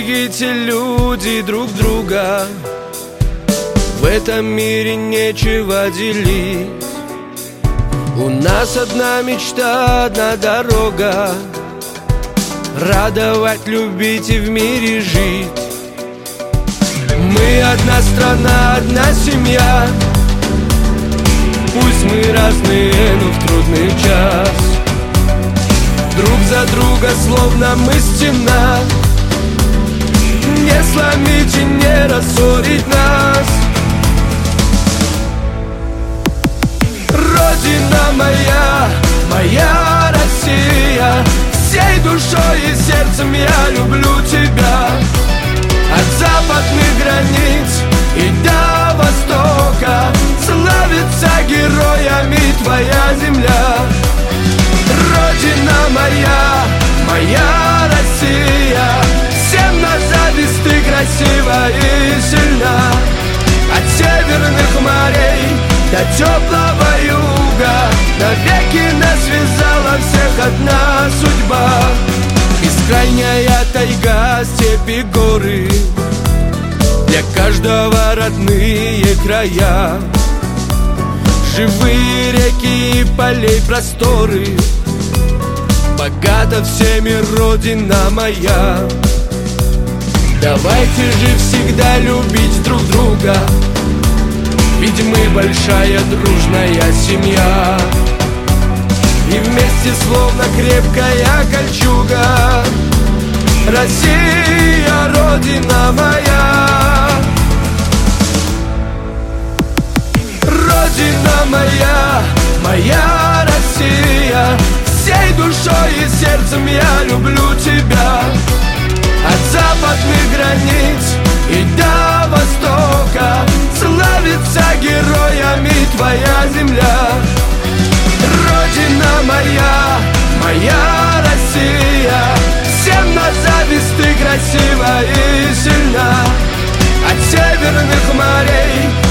Берегите, люди, друг друга. В этом мире нечего делить. У нас одна мечта, одна дорога: радовать, любить и в мире жить. Мы одна страна, одна семья. Пусть мы разные, но в трудный час друг за друга, словно мы стена. Не сломить и не рассорить нас. Родина моя, моя Россия, всей душой и сердцем я люблю тебя. От западных границ и до востока славится героями твоя земля. Родина моя, моя Россия, всем на зависть ты красива и сильна. От северных морей до теплого юга навеки нас связала всех одна судьба. Бескрайняя тайга, степи, горы, для каждого родные края. Живые реки и полей просторы, богата всеми Родина моя. Давайте же всегда любить друг друга, ведь мы большая дружная семья. И вместе словно крепкая кольчуга. Россия, Родина моя. Родина моя, моя Россия, всей душой и сердцем я люблю тебя. От западных границ и до востока славится героями твоя земля. Родина моя, моя Россия, всем на зависть ты красива и сильна. От северных морей